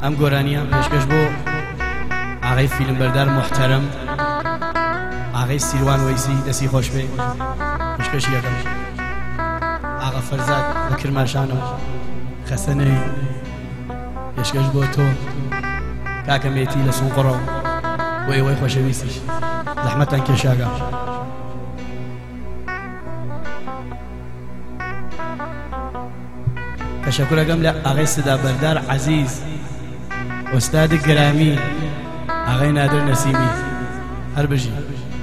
ام گۆرانیە پێشکەش بۆ ئاغای فیلمبەردار محتەرم ئاغای سیروان وەیسی دەستی خۆش بێ پێشکەشی یەکەم ئاغا فەرزاد لە کرماشانەوە خەسەنەی پێشکەش بۆ تۆ کاکە مێتی لە سونقڕەوە بۆ ئێوەی خۆشەویستیش زەحمەتان کێشاگە تشکرەکەم لە ئاغای سدا بەردار عەزیز ئۆستادی گرامی ئاغای نادر نەسیمی هەر بژی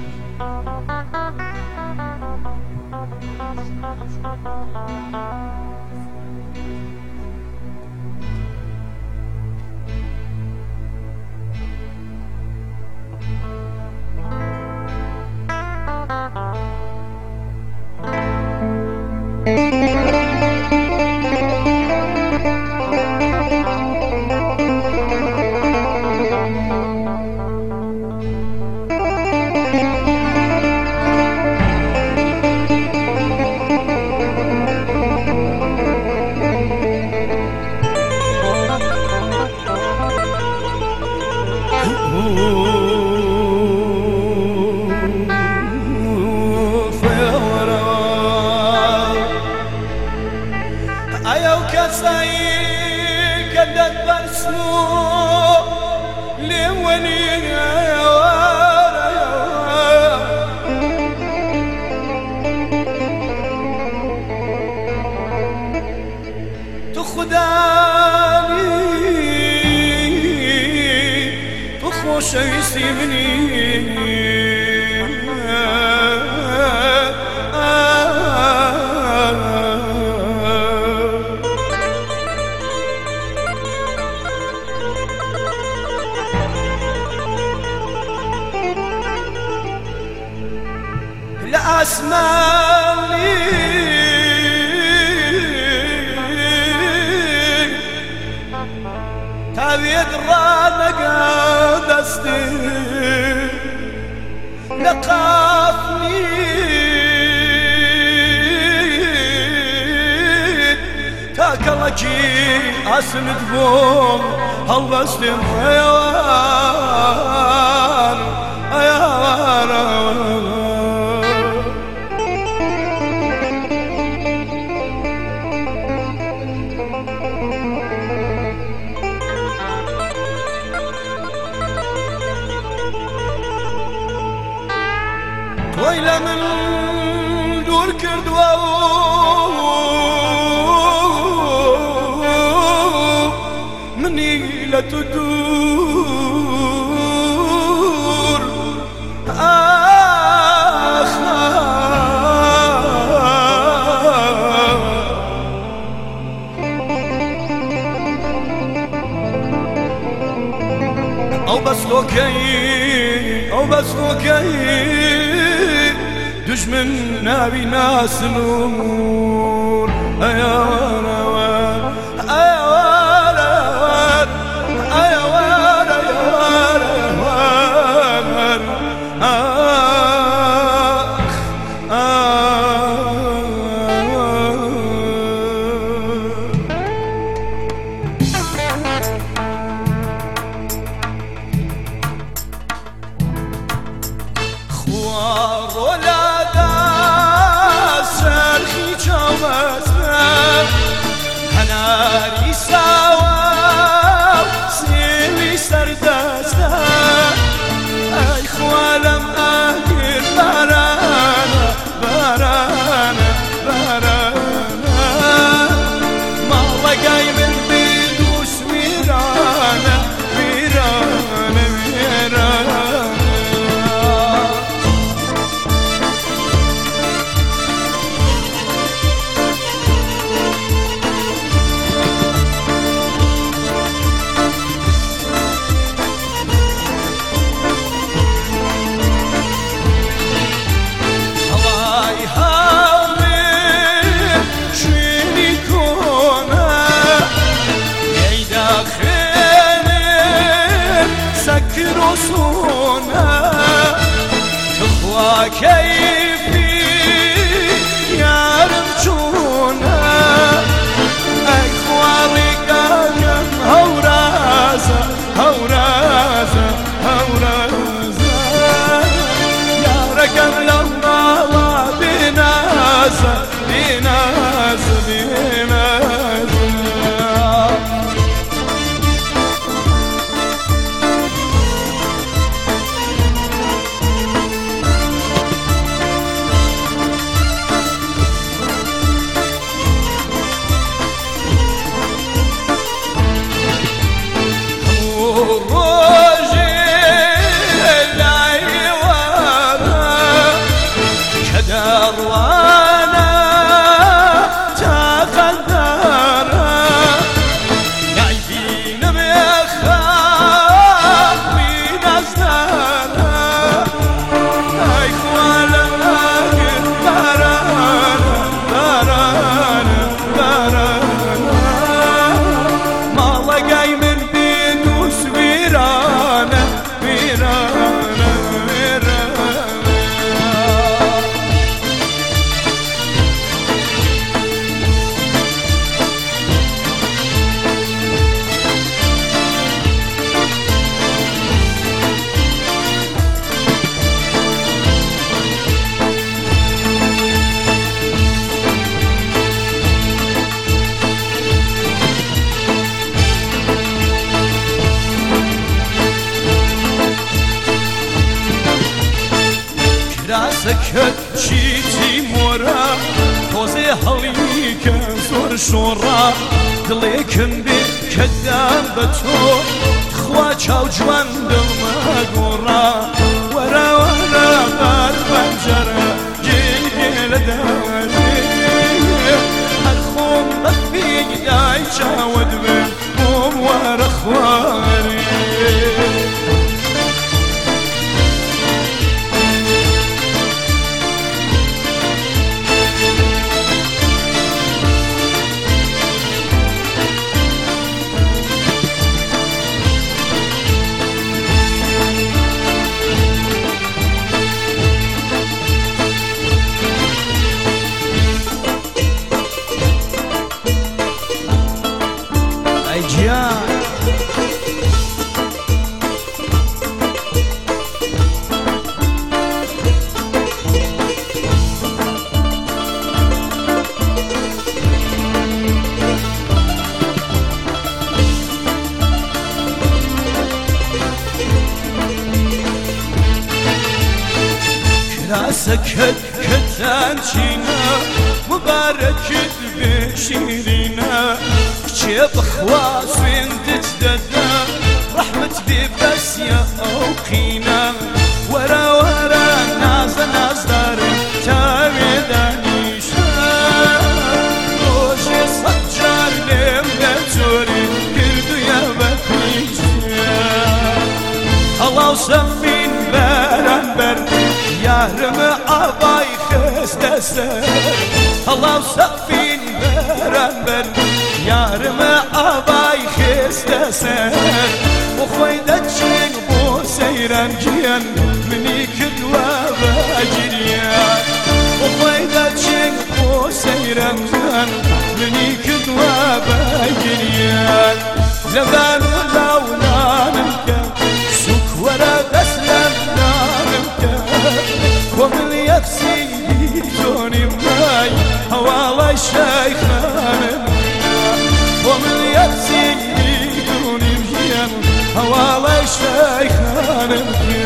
ئەو کەسایی کە دەتبەرسن و لێوەنیەوە تو خودانی تو خۆشەویستی منی لأسماني تابيد رانك دستي لقافني تاكلكي أسند بوم هالبستي أيوان أيوان ويلا من دور كردوا مني لا تدور أو بس لوكي دجمن نابي ناس نور أيوان أيوان أيوان أيوان أيوان خوار ولا سرخي جوازنا کراسەکەت چیتی مۆرە تۆزێ هەڵیکە زۆر شۆڕە دڵێکم بێ کەدام بە تۆ خوا چاو جوان دڵمە گۆڕە وەرە وەرە بار پەنجەرە گێگێ لە دەوەرێ هەر خۆم بە فیگدای چاوت بێ بۆم وەرە خوارێ کراسەکەت کەتانچینە مبارەکت بێ شیرینە کچێ بخوا سوێندت دەدا ڕەحمت بێ بەسیە ئەو قینە وەرە وەرە نازە نازدارم تاوێ دانیشە ڕۆژێ سەد جار لێم لە جۆری کردویە بە پیشە هەڵاو سەفین بەرامبەر یارمە ئاوای خستە سەر هەڵاو سەفین بەرامبەر یارمە ئاوای خستە سەر بۆ خۆی دەچێن بۆ سەیرانگیان منی کردووە بە گریان بۆ خۆی دەچێن بۆ سەیرانگیان منی کردووە بە گریان لەبان و لاولانم کە سوک وەرە دەست لەم نانم کە ومن يكسيني توني ماي هوالا شيخانم ومن يكسيني توني مجيان هوالا شيخانم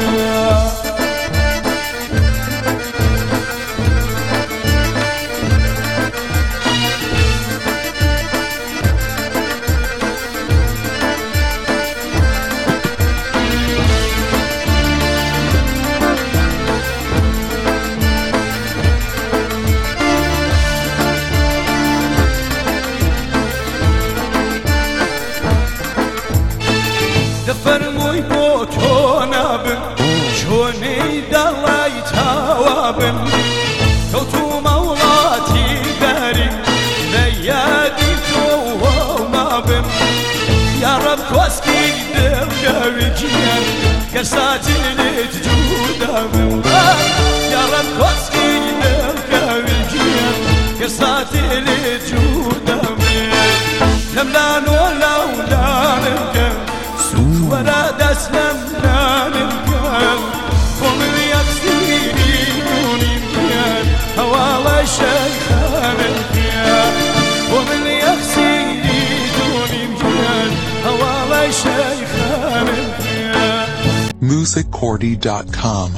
دەفەرمووی بۆ تۆ نابن چۆنەی دەڵای تاوابن کەوتومە وڵاتی داریم لە یادی تۆ مابن یاڕەب کۆسکی دڵگەوی گیان گەرساتی لێت جوودابم یاڕەب کۆسکی دڵگەوی گیان گەرساتی لێت جوودابم لەملان و لاولانم کەم ولا دسلم نانم كان ومن يكسيني دوني مكان هوالا شيخان الكيان ومن يكسيني دوني مكان هوالا شيخان الكيان musiccordy.com